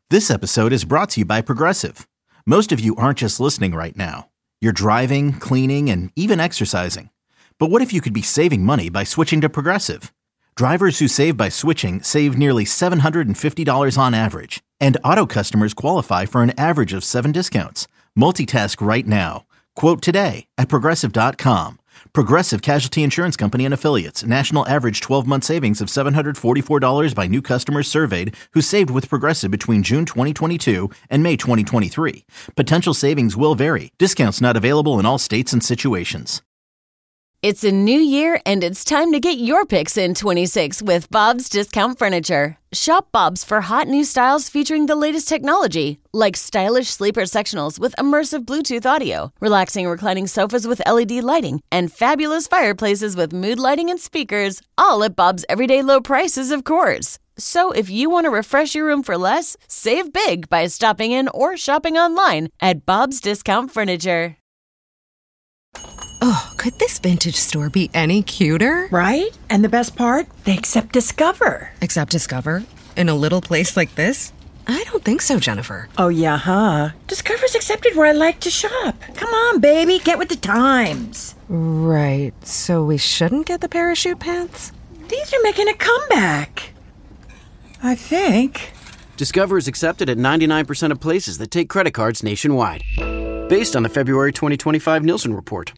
This episode is brought to you by Progressive. Most of you aren't just listening right now. You're driving, cleaning, and even exercising. But what if you could be saving money by switching to Progressive? Drivers who save by switching save nearly $750 on average. And auto customers qualify for an average of 7 discounts. Multitask right now. Quote today at Progressive.com. Progressive Casualty Insurance Company and Affiliates. National average 12-month savings of $744 by new customers surveyed who saved with Progressive between June 2022 and May 2023. Potential savings will vary. Discounts not available in all states and situations. It's a new year, and it's time to get your picks in 26 with Bob's Discount Furniture. Shop Bob's for hot new styles featuring the latest technology, like stylish sleeper sectionals with immersive Bluetooth audio, relaxing reclining sofas with LED lighting, and fabulous fireplaces with mood lighting and speakers, all at Bob's everyday low prices, of course. So if you want to refresh your room for less, save big by stopping in or shopping online at Bob's Discount Furniture. Oh, could this vintage store be any cuter? Right? And the best part? They accept Discover. Accept Discover? In a little place like this? I don't think so, Jennifer. Oh, yeah, huh? Discover's accepted where I like to shop. Come on, baby, get with the times. Right, so we shouldn't get the parachute pants? These are making a comeback. I think. Discover is accepted at 99% of places that take credit cards nationwide. Based on the February 2025 Nielsen report.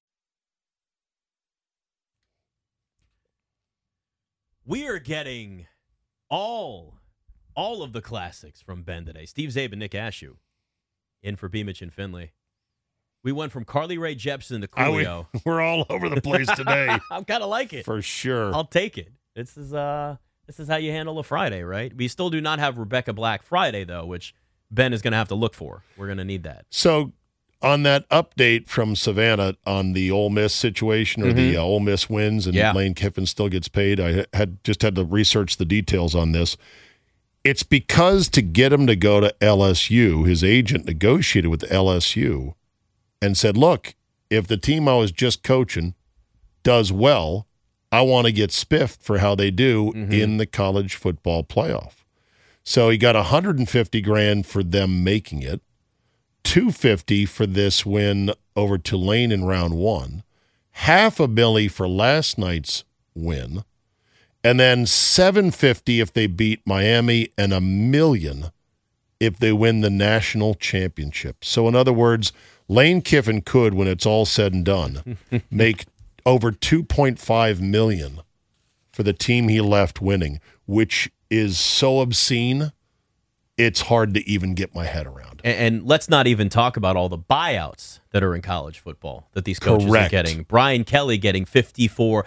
We are getting all of the classics from Ben today. Steve Zabe and Nick Ashew in for Beamich and Finley. We went from Carly Rae Jepsen to Coolio. We're all over the place today. I kind of like it. For sure. I'll take it. This is how you handle a Friday, right? We still do not have Rebecca Black Friday, though, which Ben is going to have to look for. We're going to need that. So on that update from Savannah on the Ole Miss situation or the Ole Miss wins and Lane Kiffin still gets paid, I had to research the details on this. It's because to get him to go to LSU, his agent negotiated with LSU and said, look, if the team I was just coaching does well, I want to get spiffed for how they do in the college football playoff. So he got $150,000 for them making it. $250,000 for this win over Tulane in round one, $500,000 for last night's win, and then $750,000 if they beat Miami and $1 million if they win the national championship. So in other words, Lane Kiffin could, when it's all said and done, make over $2.5 million for the team he left winning, which is so obscene, it's hard to even get my head around. And let's not even talk about all the buyouts that are in college football that these coaches are getting. Brian Kelly getting $54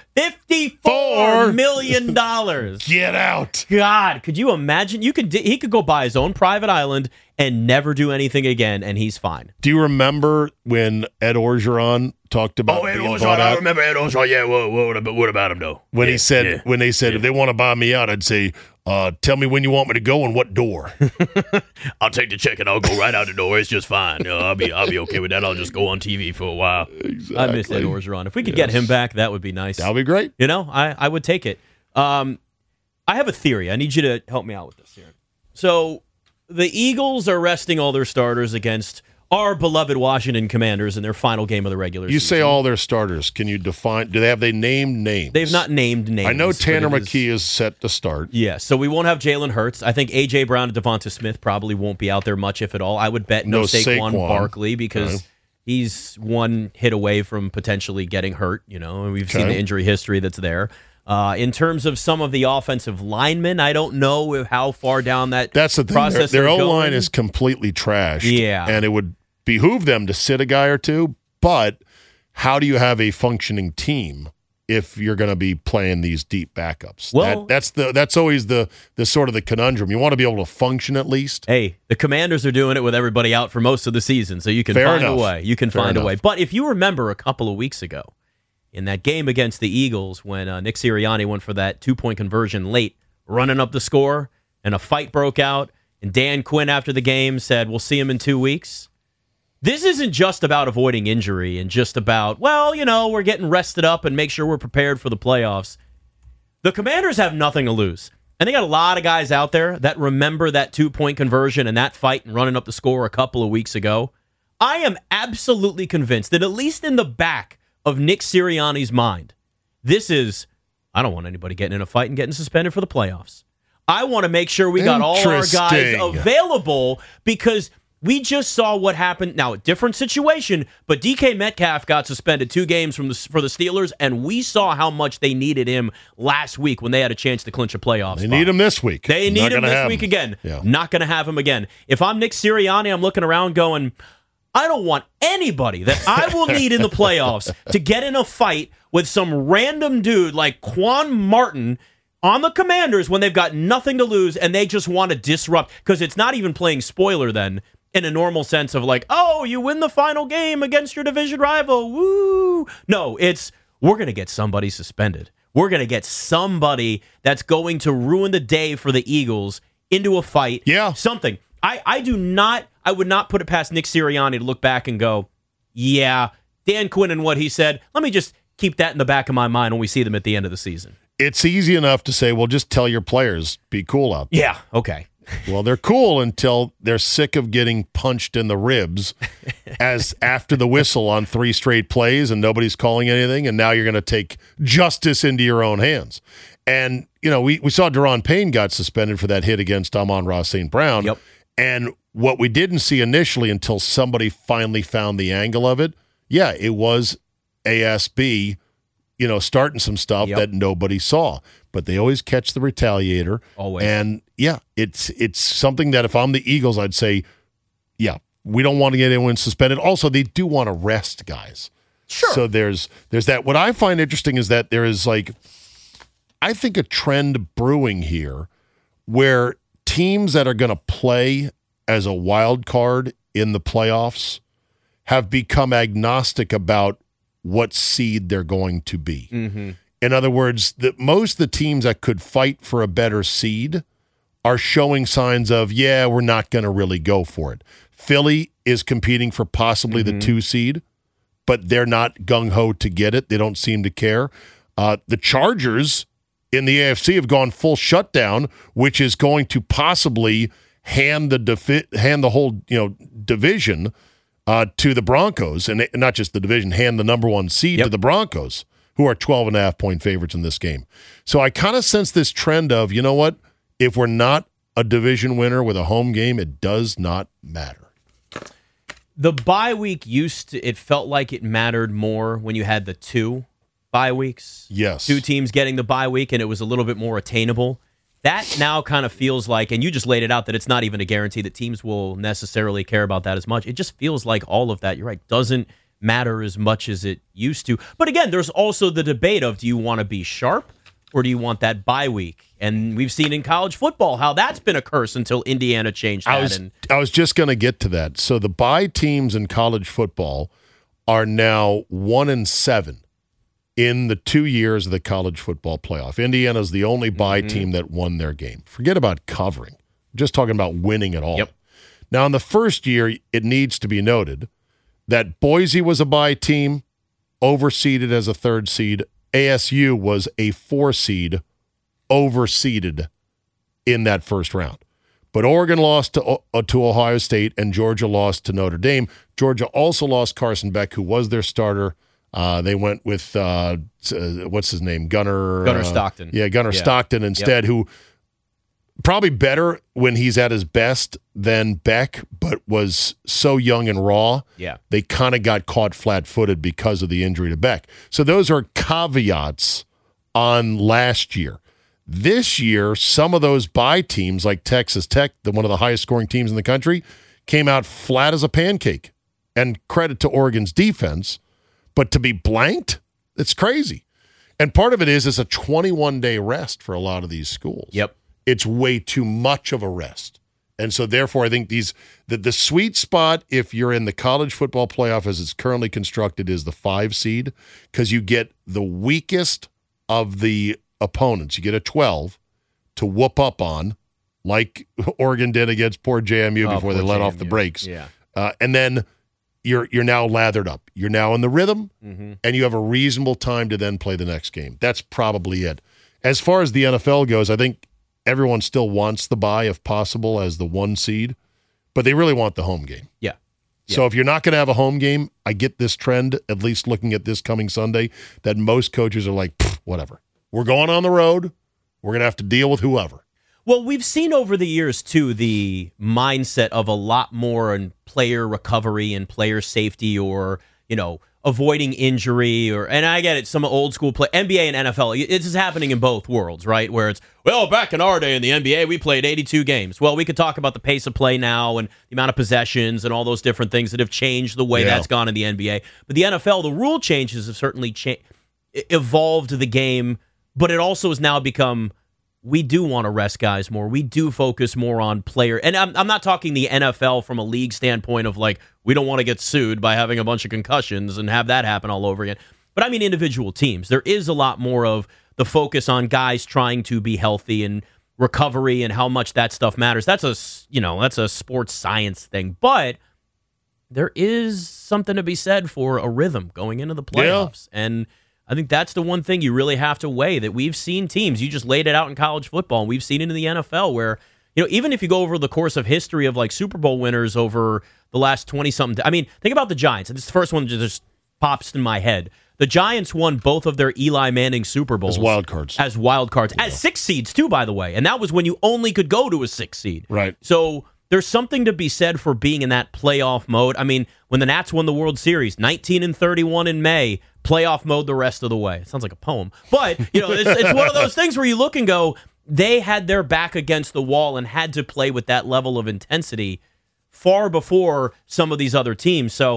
million. Get out. God, could you imagine? He could go buy his own private island and never do anything again, and he's fine. Do you remember when Ed Orgeron talked about Ed Orgeron? I remember Ed Orgeron. Yeah, what about him, though? When they said, if they want to buy me out, I'd say, tell me when you want me to go and what door. I'll take the check and I'll go right out the door. It's just fine. I'll be okay with that. I'll just go on TV for a while. Exactly. I miss Ed Orgeron. If we could get him back, that would be nice. That would be great. You know, I would take it. I have a theory. I need you to help me out with this here. So the Eagles are resting all their starters against our beloved Washington Commanders in their final game of the regular season. You say all their starters. Can you define? Have they named names? They've not named names. I know Tanner McKee is set to start. Yeah, so we won't have Jalen Hurts. I think A.J. Brown and Devonta Smith probably won't be out there much, if at all. I would bet no Saquon Barkley because he's one hit away from potentially getting hurt, and we've seen the injury history that's there. In terms of some of the offensive linemen, I don't know how far down that's the process. Their O-line is completely trashed. Yeah. And it would behoove them to sit a guy or two, but how do you have a functioning team if you're going to be playing these deep backups? Well, that's always the sort of the conundrum. You want to be able to function at least. Hey, the Commanders are doing it with everybody out for most of the season, so you can find a way. You can find a way. But if you remember a couple of weeks ago, in that game against the Eagles, when Nick Sirianni went for that 2-point conversion late, running up the score, and a fight broke out, and Dan Quinn after the game said, "We'll see him in 2 weeks." This isn't just about avoiding injury and just about, we're getting rested up and make sure we're prepared for the playoffs. The Commanders have nothing to lose. And they got a lot of guys out there that remember that 2-point conversion and that fight and running up the score a couple of weeks ago. I am absolutely convinced that at least in the back of Nick Sirianni's mind, this is, I don't want anybody getting in a fight and getting suspended for the playoffs. I want to make sure we got all our guys available because we just saw what happened. Now, a different situation, but DK Metcalf got suspended 2 games for the Steelers, and we saw how much they needed him last week when they had a chance to clinch a playoff spot. They need him this week. They need him this week again. Yeah. Not going to have him again. If I'm Nick Sirianni, I'm looking around going, I don't want anybody that I will need in the playoffs to get in a fight with some random dude like Quan Martin on the Commanders when they've got nothing to lose and they just want to disrupt, because it's not even playing spoiler then in a normal sense of like, oh, you win the final game against your division rival, woo. No, it's we're going to get somebody suspended. We're going to get somebody that's going to ruin the day for the Eagles into a fight. Yeah. Something. I would not put it past Nick Sirianni to look back and go, yeah, Dan Quinn and what he said, let me just keep that in the back of my mind when we see them at the end of the season. It's easy enough to say, well, just tell your players, be cool out there. Yeah, okay. Well, they're cool until they're sick of getting punched in the ribs as after the whistle on 3 straight plays and nobody's calling anything, and now you're going to take justice into your own hands. And, you know, we saw Daron Payne got suspended for that hit against Amon-Ra St. Brown. Yep. And what we didn't see initially until somebody finally found the angle of it, yeah, it was ASB, you know, starting some stuff that nobody saw. But they always catch the retaliator. Always. And, yeah, it's something that if I'm the Eagles, I'd say, yeah, we don't want to get anyone suspended. Also, they do want to rest guys. Sure. So there's that. What I find interesting is that there is, like, I think a trend brewing here where teams that are going to play as a wild card in the playoffs have become agnostic about what seed they're going to be. Mm-hmm. In other words, most of the teams that could fight for a better seed are showing signs of, yeah, we're not going to really go for it. Philly is competing for possibly the 2 seed, but they're not gung-ho to get it. They don't seem to care. The Chargers in the AFC have gone full shutdown, which is going to possibly hand the whole division to the Broncos, and not just the division, hand the number 1 seed to the Broncos, who are 12.5-point favorites in this game. So I kind of sense this trend of, you know what, if we're not a division winner with a home game, it does not matter. The bye week it felt like it mattered more when you had the 2 bye weeks. Yes. 2 teams getting the bye week, and it was a little bit more attainable. That now kind of feels like, and you just laid it out, that it's not even a guarantee that teams will necessarily care about that as much. It just feels like all of that, you're right, doesn't matter as much as it used to. But again, there's also the debate of, do you want to be sharp or do you want that bye week? And we've seen in college football how that's been a curse until Indiana changed that. I was just going to get to that. So the bye teams in college football are now 1-7 in the 2 years of the college football playoff. Indiana's the only bye team that won their game. Forget about covering. I'm just talking about winning it all. Yep. Now, in the first year, it needs to be noted that Boise was a bye team, overseeded as a 3rd seed. ASU was a 4 seed, overseeded in that first round. But Oregon lost to Ohio State, and Georgia lost to Notre Dame. Georgia also lost Carson Beck, who was their starter. They went with, what's his name? Gunnar Stockton. Yeah, Gunnar Stockton instead, who probably better when he's at his best than Beck, but was so young and raw. Yeah. They kind of got caught flat-footed because of the injury to Beck. So those are caveats on last year. This year, some of those bye teams, like Texas Tech, one of the highest-scoring teams in the country, came out flat as a pancake. And credit to Oregon's defense. But to be blanked, it's crazy. And part of it is it's a 21-day rest for a lot of these schools. Yep. It's way too much of a rest. And so, therefore, I think the sweet spot, if you're in the college football playoff as it's currently constructed, is the 5 seed, because you get the weakest of the opponents. You get a 12 to whoop up on, like Oregon did against poor JMU before they let off the brakes. Yeah. And then you're now lathered up. You're now in the rhythm, and you have a reasonable time to then play the next game. That's probably it. As far as the NFL goes, I think everyone still wants the bye if possible as the 1 seed, but they really want the home game. Yeah. So if you're not going to have a home game, I get this trend, at least looking at this coming Sunday, that most coaches are like, whatever. We're going on the road. We're going to have to deal with whoever. Well, we've seen over the years, too, the mindset of a lot more in player recovery and player safety or, avoiding injury. And I get it, some old school play, NBA and NFL, this is happening in both worlds, right? Where it's, back in our day in the NBA, we played 82 games. Well, we could talk about the pace of play now and the amount of possessions and all those different things that have changed the way that's gone in the NBA. But the NFL, the rule changes have certainly evolved the game, but it also has now become, we do want to rest guys more. We do focus more on player. And I'm not talking the NFL from a league standpoint of like, we don't want to get sued by having a bunch of concussions and have that happen all over again. But I mean individual teams. There is a lot more of the focus on guys trying to be healthy and recovery and how much that stuff matters. That's a sports science thing. But there is something to be said for a rhythm going into the playoffs. Yeah. And I think that's the one thing you really have to weigh, that we've seen teams, you just laid it out in college football, and we've seen it in the NFL where, even if you go over the course of history of like Super Bowl winners over the last 20-something, I mean, think about the Giants. And this is the first one that just pops in my head. The Giants won both of their Eli Manning Super Bowls. As wild cards. As 6 seeds, too, by the way. And that was when you only could go to a 6 seed. Right. So there's something to be said for being in that playoff mode. I mean, when the Nats won the World Series, 19-31 in May, playoff mode the rest of the way. It sounds like a poem. But, it's one of those things where you look and go, they had their back against the wall and had to play with that level of intensity far before some of these other teams. So,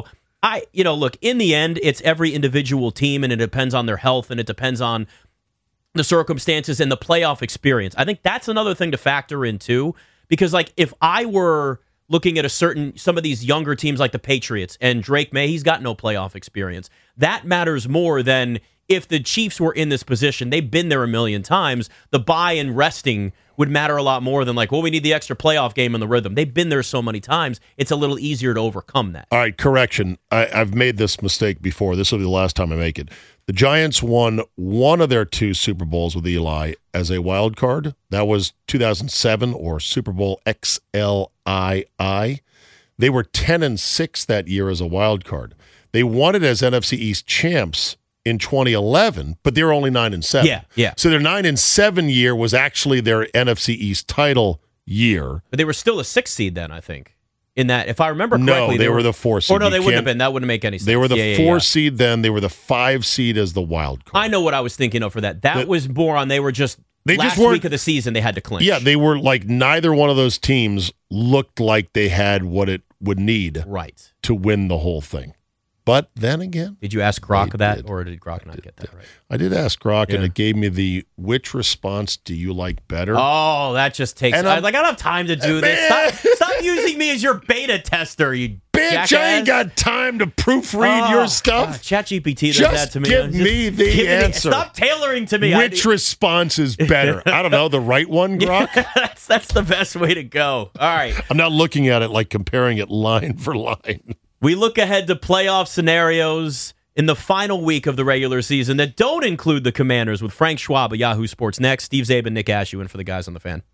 look, in the end, it's every individual team, and it depends on their health, and it depends on the circumstances and the playoff experience. I think that's another thing to factor in, too, because, like, if I were looking at some of these younger teams like the Patriots and Drake May, he's got no playoff experience. That matters more than if the Chiefs were in this position. They've been there a million times. The bye and resting would matter a lot more than like, we need the extra playoff game and the rhythm. They've been there so many times. It's a little easier to overcome that. All right, correction. I've made this mistake before. This will be the last time I make it. The Giants won one of their 2 Super Bowls with Eli as a wild card. That was 2007 or Super Bowl XLII. They were 10-6 that year as a wild card. They won it as NFC East champs in 2011, but they were only 9-7. Yeah. So their 9-7 year was actually their NFC East title year. But they were still a 6 seed then, I think. In that, if I remember correctly, no, they were the 4 seed. Or no, they wouldn't have been. That wouldn't make any sense. They were the 4 seed then. They were the 5 seed as the wild card. I know what I was thinking of for that. That was more on they were just last week of the season they had to clinch. Yeah, they were like neither one of those teams looked like they had what it would need to win the whole thing. But then again, did you ask Gronk that, or did Gronk not get that right? I did ask Gronk, and it gave me the which response do you like better? Oh, that just takes. I don't have time to do this. Stop using me as your beta tester, you bitch! jackass. I ain't got time to proofread your stuff. ChatGPT does that to me. Give me the answer. Stop tailoring to me. Which response is better? I don't know. The right one, Gronk. That's the best way to go. All right. I'm not looking at it like comparing it line for line. We look ahead to playoff scenarios in the final week of the regular season that don't include the Commanders with Frank Schwab of Yahoo Sports next. Steve Zabin, Nick Ashew in for the guys on the Fan.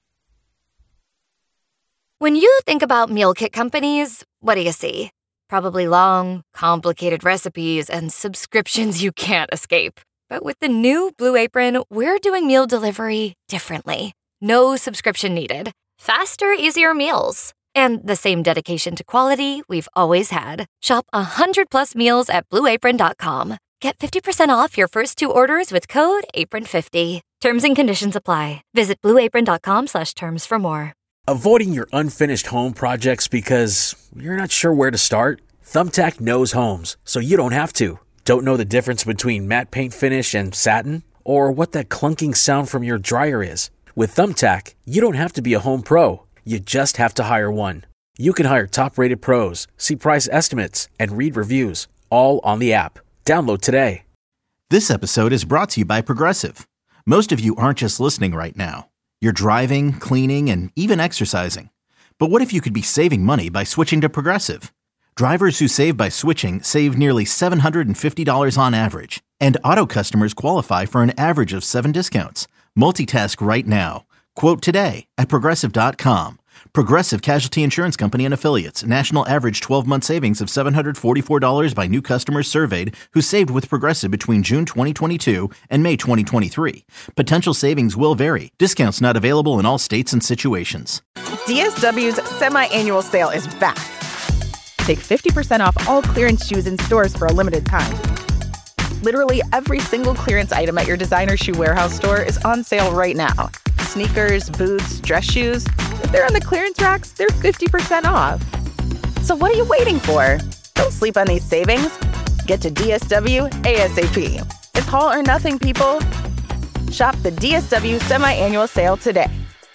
When you think about meal kit companies, what do you see? Probably long, complicated recipes and subscriptions you can't escape. But with the new Blue Apron, we're doing meal delivery differently. No subscription needed. Faster, easier meals. And the same dedication to quality we've always had. Shop 100+ meals at BlueApron.com. Get 50% off your first 2 orders with code APRON50. Terms and conditions apply. Visit BlueApron.com/terms for more. Avoiding your unfinished home projects because you're not sure where to start? Thumbtack knows homes, so you don't have to. Don't know the difference between matte paint finish and satin? Or what that clunking sound from your dryer is? With Thumbtack, you don't have to be a home pro. You just have to hire one. You can hire top-rated pros, see price estimates, and read reviews, all on the app. Download today. This episode is brought to you by Progressive. Most of you aren't just listening right now. You're driving, cleaning, and even exercising. But what if you could be saving money by switching to Progressive? Drivers who save by switching save nearly $750 on average. And auto customers qualify for an average of 7 discounts. Multitask right now. Quote today at Progressive.com. Progressive Casualty Insurance Company and Affiliates. National average 12-month savings of $744 by new customers surveyed who saved with Progressive between June 2022 and May 2023. Potential savings will vary. Discounts not available in all states and situations. DSW's semi-annual sale is back. Take 50% off all clearance shoes in stores for a limited time. Literally every single clearance item at your designer shoe warehouse store is on sale right now. Sneakers, boots, dress shoes. If they're on the clearance racks, they're 50% off. So what are you waiting for? Don't sleep on these savings. Get to DSW ASAP. It's all or nothing, people. Shop the DSW semi-annual sale today.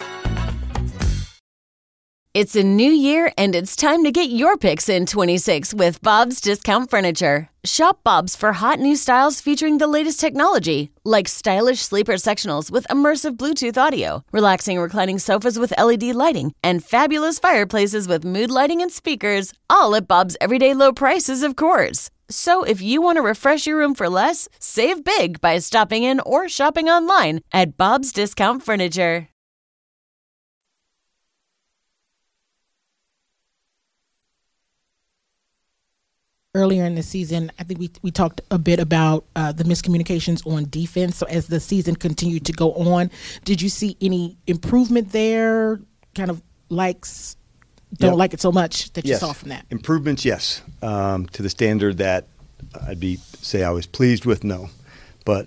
It's a new year, and it's time to get your picks in 26 with Bob's Discount Furniture. Shop Bob's for hot new styles featuring the latest technology, like stylish sleeper sectionals with immersive Bluetooth audio, relaxing reclining sofas with LED lighting, and fabulous fireplaces with mood lighting and speakers, all at Bob's everyday low prices, of course. So if you want to refresh your room for less, save big by stopping in or shopping online at Bob's Discount Furniture. Earlier in the season, I think we talked a bit about the miscommunications on defense. So as the season continued to go on, did you see any improvement there? Kind of likes, don't like it so much that you saw from that? Improvements, yes. To the standard that I was pleased with, no. But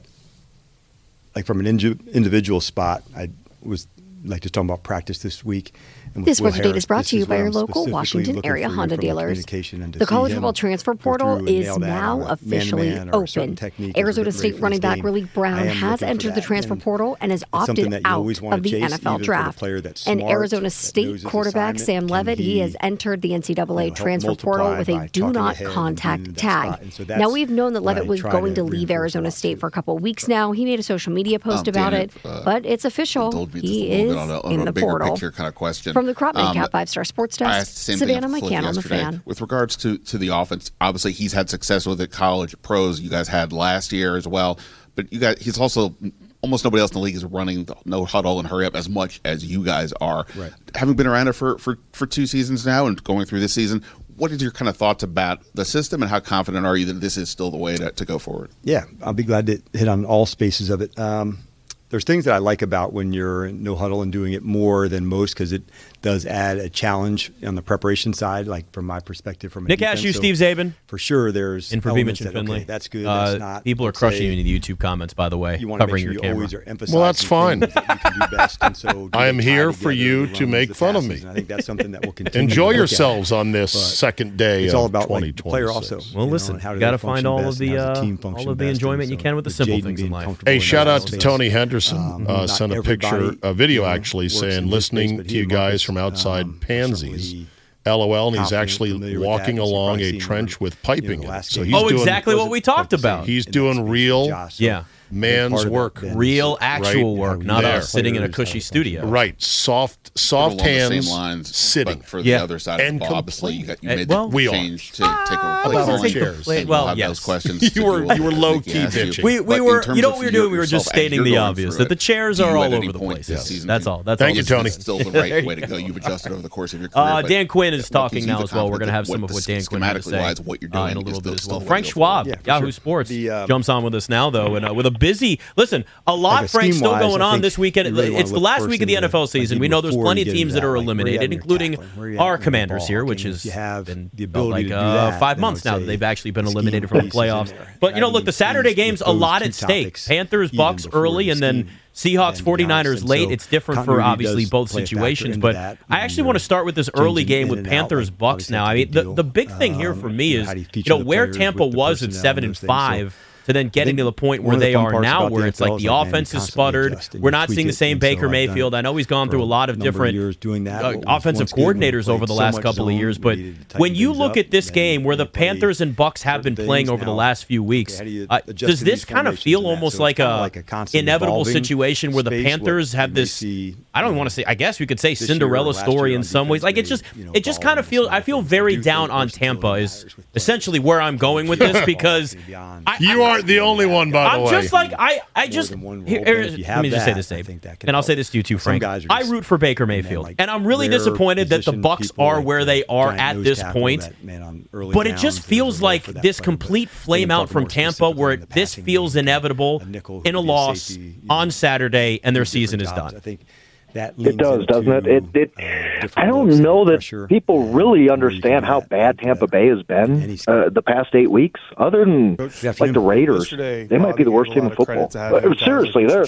like from an individual spot, I was like just talking about practice this week. This Weather Date is brought to you by your local Washington area Honda dealers. The college football transfer portal is now officially open. Arizona State running back Raleek Brown has entered the transfer portal and has opted out of the NFL draft. And Arizona State quarterback Sam Levitt, he has entered the NCAA transfer portal with a do not contact tag. Now, we've known that Levitt was going to leave Arizona State for a couple of weeks now. He made a social media post about it, but it's official. He is in the portal. From the Crop Nightcap 5-Star Sports Desk, Savannah McCann on the Fan. With regards to the offense, obviously he's had success with it, college, pros. You guys had last year as well. But he's also, almost nobody else in the league is running the no huddle and hurry up as much as you guys are. Right. Having been around it for 2 seasons now and going through this season, what is your kind of thoughts about the system and how confident are you that this is still the way to go forward? Yeah, I'll be glad to hit on all spaces of it. There's things that I like about when you're in no huddle and doing it more than most because it does add a challenge on the preparation side, like from my perspective. From Nick Ashew, Steve Zabin. For sure, there's in for Beamish and Finley. Okay, that's good. That's not. People are crushing you in the YouTube comments, by the way, you covering make sure your camera. Always are emphasizing well, that's fine. That you can do best, and so I am here for you to make fun of me. And I think that's something that will continue. Enjoy yourselves on this second day it's of all about 2026. Like, the player also. Well, listen, you got to find all of the enjoyment you can with the simple things in life. Hey, shout out to Tony Henderson. Sent a video actually saying, listening to you guys from outside Pansies. LOL, and he's actually walking along a trench with piping in it. So he's doing exactly what we talked about. He's doing real man's work. Real, actual work, not us sitting in a cushy studio. Right. Soft hands the same lines, sitting. But for the other side of the ball, obviously, you made the change to take a chairs. Well, yes. Those questions. you were low-key bitching. We were, you know what we were doing? We were just stating the obvious, that the chairs are all over the place. That's all. Thank you, Tony. It's still the right way to go. You've adjusted over the course of your career. Dan Quinn is talking now as well. We're going to have some of what Dan Quinn had to say in a little bit as well. Frank Schwab, Yahoo Sports, jumps on with us now, though, and with a busy, listen, a lot, Frank, still going on this weekend. It's the last week of the NFL season. We know there's plenty of teams that are eliminated, including our Commanders here, which has been like 5 months now that they've actually been eliminated from the playoffs. But, look, the Saturday game's a lot at stake. Panthers, Bucks early, and then Seahawks, 49ers late. It's different for obviously both situations, but I actually want to start with this early game with Panthers, Bucks now. I mean, the big thing here for me is, where Tampa was at 7-5. To then getting to the point where they are now, where it's like the offense is sputtered. We're not seeing the same Baker Mayfield. I know he's gone through a lot of different offensive coordinators over the last couple of years, but when you look at this game where the Panthers and Bucks have been playing over the last few weeks, does this kind of feel almost like a inevitable situation where the Panthers have this, I don't want to say, I guess we could say Cinderella story in some ways. Like it just kind of feels, I feel very down on Tampa is essentially where I'm going with this because you are aren't the only one, by the way. I'm just like, I just, let me just say this, Dave, and I'll say this to you too, Frank. I root for Baker Mayfield, and I'm really disappointed that the Bucs are where they are at this point, but it just feels like this complete flame out from Tampa where this feels inevitable in a loss on Saturday, and their season is done. It does, doesn't it? I don't know that people really understand how bad Tampa Bay has been the past 8 weeks. Other than like the Raiders, they might be the worst team in football. Seriously, they're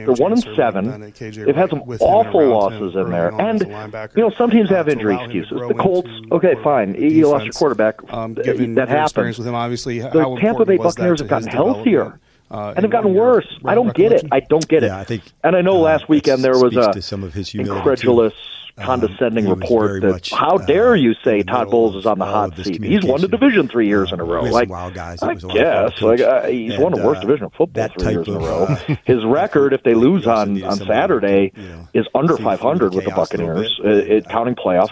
1-7. They've had some awful losses in there, and some teams have injury excuses. The Colts, okay, fine, you lost your quarterback. That happens. The Tampa Bay Buccaneers have gotten healthier. And they've gotten worse. I don't get it. And I know last weekend there was a incredulous, condescending report that how dare you say Todd Bowles is on the hot seat? He's won the division 3 years in a row. I guess he's won the worst division of football 3 years in a row. His record, if they lose on Saturday, is under 500 with the Buccaneers, counting playoffs,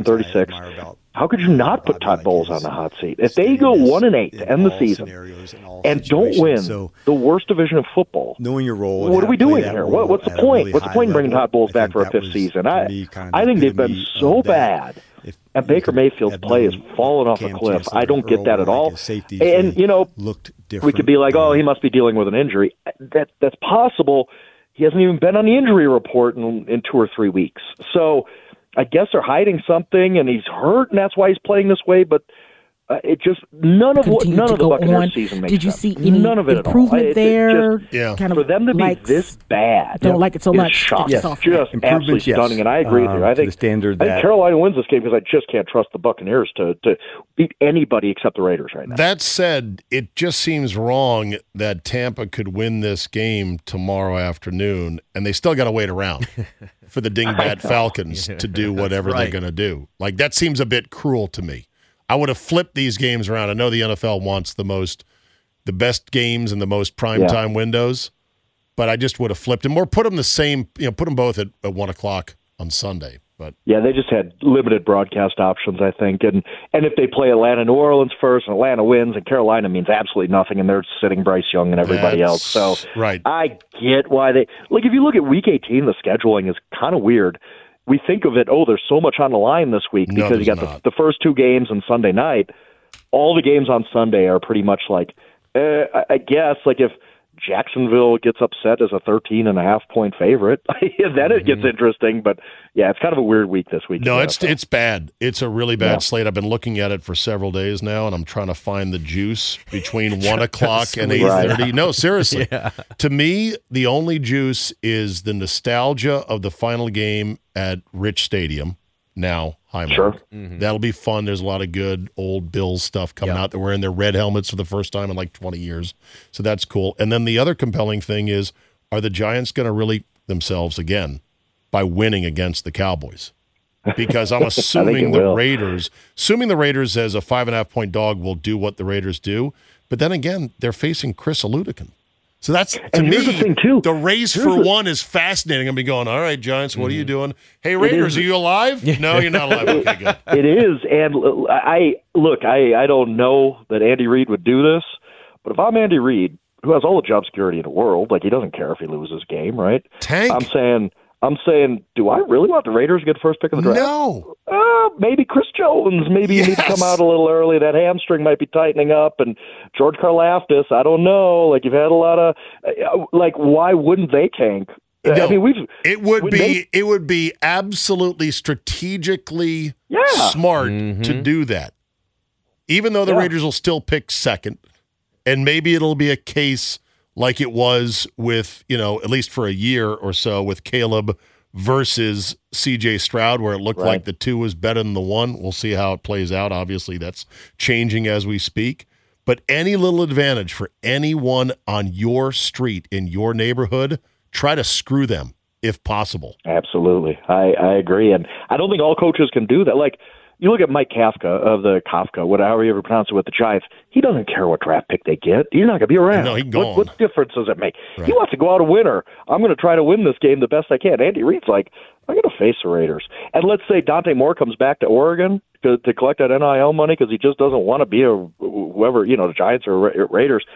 35-36. How could you not put Todd Bowles on the hot seat? If they go 1-8 to end the season and don't win the worst division of football, knowing your role, what are we doing here? What's the point? What's the point in bringing Todd Bowles back for a 5th season? I think they've been so bad, and Baker Mayfield's play has fallen off a cliff. I don't get that at all. And, we could be like, oh, he must be dealing with an injury. That's possible. He hasn't even been on the injury report in 2 or 3 weeks. So I guess they're hiding something, and he's hurt, and that's why he's playing this way. But it just none of the Buccaneers season makes sense. Did you see any improvement there? For them to be this bad, don't like it so much. Shocking. Just absolutely stunning. And I agree with you. I think Carolina wins this game because I just can't trust the Buccaneers to beat anybody except the Raiders right now. That said, it just seems wrong that Tampa could win this game tomorrow afternoon, and they still got to wait around for the dingbat Falcons to do whatever they're going to do. Like, that seems a bit cruel to me. I would have flipped these games around. I know the NFL wants the best games and the most primetime windows, but I just would have flipped them or put them put them both at 1 o'clock on Sunday. But they just had limited broadcast options, I think. And if they play Atlanta, New Orleans first, and Atlanta wins, and Carolina means absolutely nothing, and they're sitting Bryce Young and everybody else. So I get why they – if you look at Week 18, the scheduling is kind of weird. We think of it, there's so much on the line this week because you got the first 2 games on Sunday night. All the games on Sunday are pretty much I guess, if Jacksonville gets upset as a 13.5-point favorite, then it gets interesting. But, it's kind of a weird week this week. No, it's bad. It's a really bad slate. I've been looking at it for several days now, and I'm trying to find the juice between 1 o'clock and 8:30. Right. No, seriously. To me, the only juice is the nostalgia of the final game at Rich Stadium, now Highmark. Sure. Mm-hmm. That'll be fun. There's a lot of good old Bills stuff coming out. They're wearing their red helmets for the first time in 20 years. So that's cool. And then the other compelling thing is, are the Giants going to really themselves again by winning against the Cowboys? Because I'm assuming the Raiders as a 5.5-point dog will do what the Raiders do. But then again, they're facing Chris Aludican. So that's, to me, the thing too. The race for one is fascinating. I'm going to be going, all right, Giants, what are you doing? Hey, Raiders, are you alive? No, you're not alive. Okay, good. It is. And I don't know that Andy Reid would do this, but if I'm Andy Reid, who has all the job security in the world, he doesn't care if he loses game, right? Tank. I'm saying, do I really want the Raiders to get first pick of the draft? No. Maybe Chris Jones. Maybe you need to come out a little early. That hamstring might be tightening up. And George Karlaftis, I don't know. You've had a lot of why wouldn't they tank? No, it would be absolutely strategically smart to do that. Even though the Raiders will still pick second, and maybe it'll be a case like it was with, at least for a year or so with Caleb versus C.J. Stroud, where it looked like the 2 was better than the 1. We'll see how it plays out. Obviously, that's changing as we speak. But any little advantage for anyone on your street, in your neighborhood, try to screw them if possible. Absolutely. I agree. And I don't think all coaches can do that. You look at Mike Kafka of the Kafka, however you ever pronounce it, with the Giants. He doesn't care what draft pick they get. He's not going to be around. No, he's gone. What difference does it make? Right. He wants to go out a winner. I'm going to try to win this game the best I can. Andy Reid's I'm going to face the Raiders. And let's say Dante Moore comes back to Oregon to collect that NIL money because he just doesn't want to be whoever, the Giants or Raiders.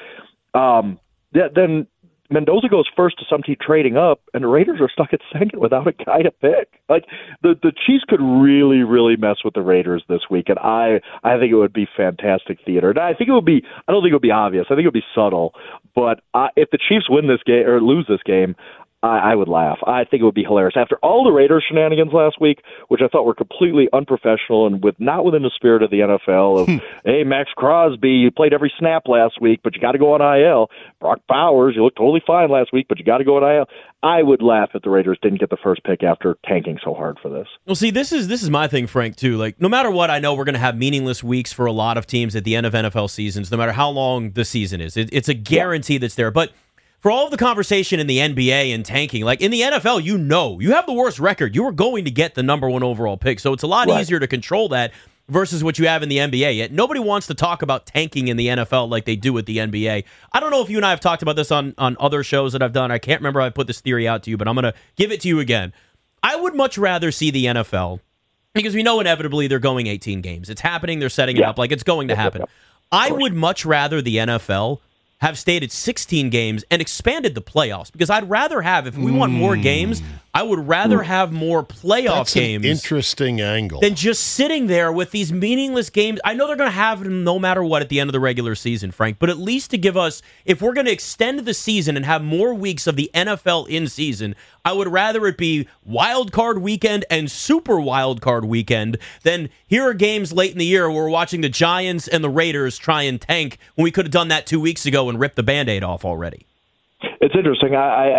then Mendoza goes first to some team trading up, and the Raiders are stuck at second without a guy to pick. Like the Chiefs could really, really mess with the Raiders this week, and I think it would be fantastic theater. And I don't think it would be obvious. I think it would be subtle. But if the Chiefs win this game or lose this game, I would laugh. I think it would be hilarious. After all the Raiders shenanigans last week, which I thought were completely unprofessional and not within the spirit of the NFL, of, hey, Max Crosby, you played every snap last week, but you got to go on IL. Brock Bowers, you looked totally fine last week, but you got to go on IL. I would laugh if the Raiders didn't get the first pick after tanking so hard for this. Well, see, this is my thing, Frank, too. Like, no matter what, I know we're going to have meaningless weeks for a lot of teams at the end of NFL seasons, no matter how long the season is. It's a guarantee that's there. But for all of the conversation in the NBA and tanking, like in the NFL, you have the worst record. You are going to get the number 1 overall pick. So it's a lot easier to control that versus what you have in the NBA. Yet nobody wants to talk about tanking in the NFL like they do with the NBA. I don't know if you and I have talked about this on other shows that I've done. I can't remember if I put this theory out to you, but I'm going to give it to you again. I would much rather see the NFL, because we know inevitably they're going 18 games. It's happening. They're setting it up like it's going to happen. I would much rather the NFL have stayed at 16 games and expanded the playoffs, because I'd rather have, if we want more games, I would rather have more playoff games. That's an interesting angle. Than just sitting there with these meaningless games. I know they're going to have them no matter what at the end of the regular season, Frank, but at least to give us, if we're going to extend the season and have more weeks of the NFL in season, I would rather it be wild card weekend and super wild card weekend than here are games late in the year where we're watching the Giants and the Raiders try and tank when we could have done that 2 weeks ago and ripped the Band-Aid off already. It's interesting.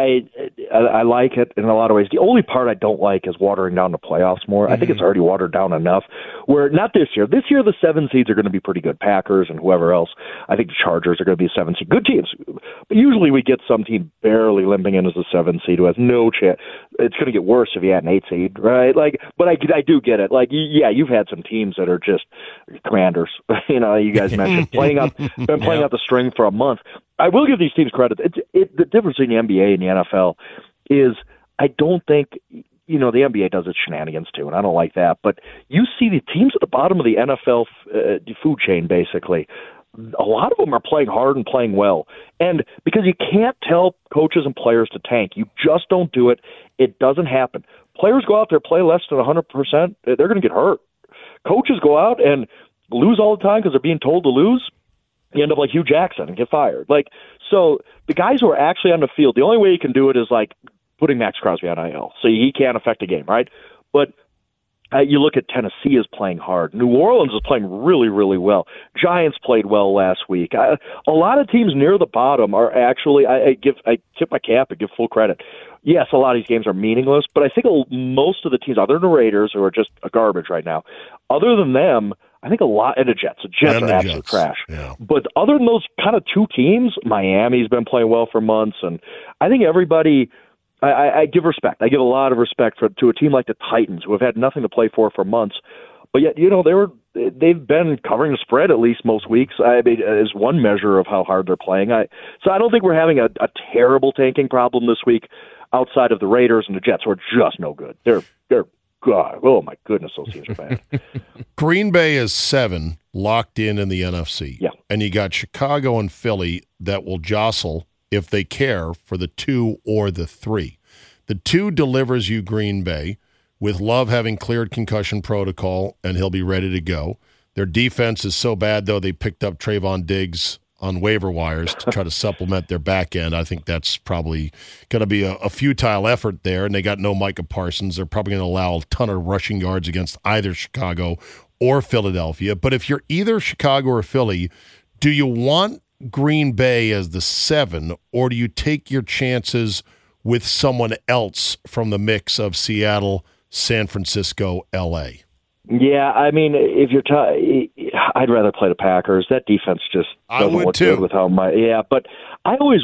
I like it in a lot of ways. The only part I don't like is watering down the playoffs more. I think it's already watered down enough. Where not this year. This year the 7 seeds are going to be pretty good. Packers and whoever else. I think the Chargers are going to be a 7 seed. Good teams. But usually we get some team barely limping in as a 7 seed who has no chance. It's going to get worse if you had an 8 seed, right? Like, but I do get it. Like, yeah, you've had some teams that are just Commanders. You guys mentioned been playing out the string for a month. I will give these teams credit. The difference between the NBA and the NFL is I don't think, the NBA does its shenanigans too, and I don't like that. But you see the teams at the bottom of the NFL food chain, basically, a lot of them are playing hard and playing well. And because you can't tell coaches and players to tank, you just don't do it. It doesn't happen. Players go out there, play less than 100%, they're going to get hurt. Coaches go out and lose all the time because they're being told to lose. You end up like Hugh Jackson and get fired. So the guys who are actually on the field, the only way you can do it is like putting Max Crosby on IL. So he can't affect a game, right? But you look at Tennessee is playing hard. New Orleans is playing really, really well. Giants played well last week. A lot of teams near the bottom are actually, I tip my cap and give full credit. Yes, a lot of these games are meaningless, but I think most of the teams, other than the Raiders, who are just garbage right now, other than them, I think a lot, and the Jets. The Jets are absolute trash. Yeah. But other than those kind of 2 teams, Miami's been playing well for months, and I think everybody, I give respect. I give a lot of respect to a team like the Titans, who have had nothing to play for months. But yet, they've been covering the spread at least most weeks. I mean, is one measure of how hard they're playing. So I don't think we're having a terrible tanking problem this week, outside of the Raiders and the Jets, who are just no good. They're God, oh my goodness, those teams are bad. Green Bay is 7 locked in the NFC. Yeah. And you got Chicago and Philly that will jostle, if they care, for the 2 or the 3. The 2 delivers you Green Bay, with Love having cleared concussion protocol, and he'll be ready to go. Their defense is so bad, though, they picked up Trayvon Diggs on waiver wires to try to supplement their back end. I think that's probably going to be a futile effort there, and they got no Micah Parsons. They're probably going to allow a ton of rushing yards against either Chicago or Philadelphia. But if you're either Chicago or Philly, do you want Green Bay as the 7, or do you take your chances with someone else from the mix of Seattle, San Francisco, L.A.? Yeah, I mean, if you're I'd rather play the Packers. That defense just doesn't look good with how but I always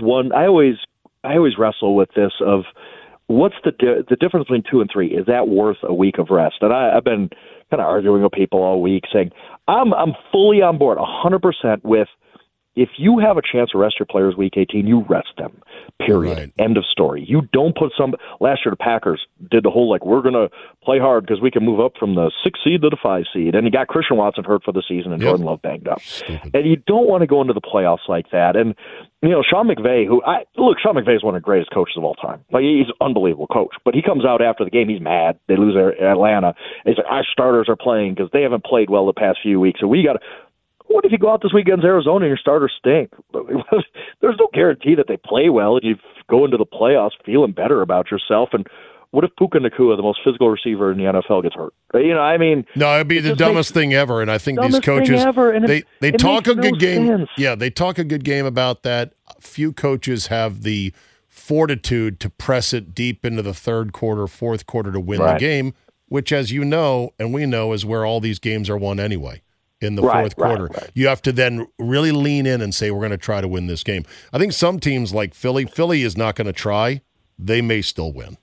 wrestle with this of what's the difference between 2 and 3? Is that worth a week of rest? And I've been kind of arguing with people all week saying I'm fully on board 100% with if you have a chance to rest your players week 18, you rest them. Period. Right. End of story. You don't put last year the Packers did the whole, we're going to play hard because we can move up from the 6 seed to the 5 seed. And you got Christian Watson hurt for the season and Jordan Love banged up. Stupid. And you don't want to go into the playoffs like that. And, Sean McVay, Sean McVay is one of the greatest coaches of all time. He's an unbelievable coach. But he comes out after the game, he's mad. They lose at Atlanta. And he's like, our starters are playing because they haven't played well the past few weeks. So we got to. What if you go out this weekend against Arizona and your starters stink? There's no guarantee that they play well and you go into the playoffs feeling better about yourself. And what if Puka Nacua, the most physical receiver in the NFL, gets hurt? No, it'd be the dumbest thing ever. And I think these coaches, they talk a good game. Yeah, they talk a good game about that. Few coaches have the fortitude to press it deep into the third quarter, fourth quarter to win the game, which, as you know, and we know, is where all these games are won anyway. In the fourth quarter. You have to then really lean in and say, we're going to try to win this game. I think some teams like Philly is not going to try. They may still win.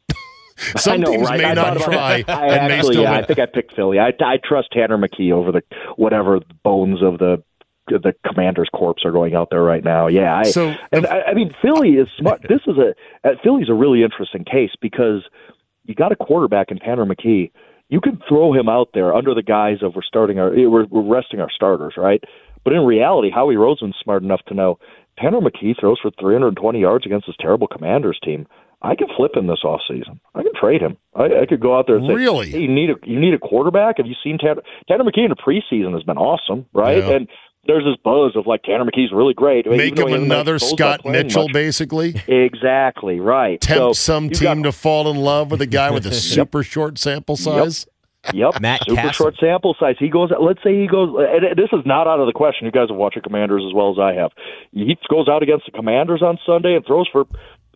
Some teams may not try and may still win. I think I picked Philly. I trust Tanner McKee over the whatever bones of the Commander's corpse are going out there right now. Yeah. I mean, Philly is smart. Philly's a really interesting case because you got a quarterback in Tanner McKee. You can throw him out there under the guise of we're resting our starters, right? But in reality, Howie Roseman's smart enough to know Tanner McKee throws for 320 yards against this terrible Commanders team. I can flip him this offseason. I can trade him. I could go out there and say, really? Hey, you need a quarterback? Have you seen Tanner McKee in the preseason has been awesome, right? Yeah. And there's this buzz of Tanner McKee's really great. Make him another Scott Mitchell, basically. Exactly, right. Tempt some team to fall in love with a guy with a super short sample size. Yep. Matt super Castle. Short sample size. Let's say he goes, and this is not out of the question. You guys have watched the Commanders as well as I have. He goes out against the Commanders on Sunday and throws for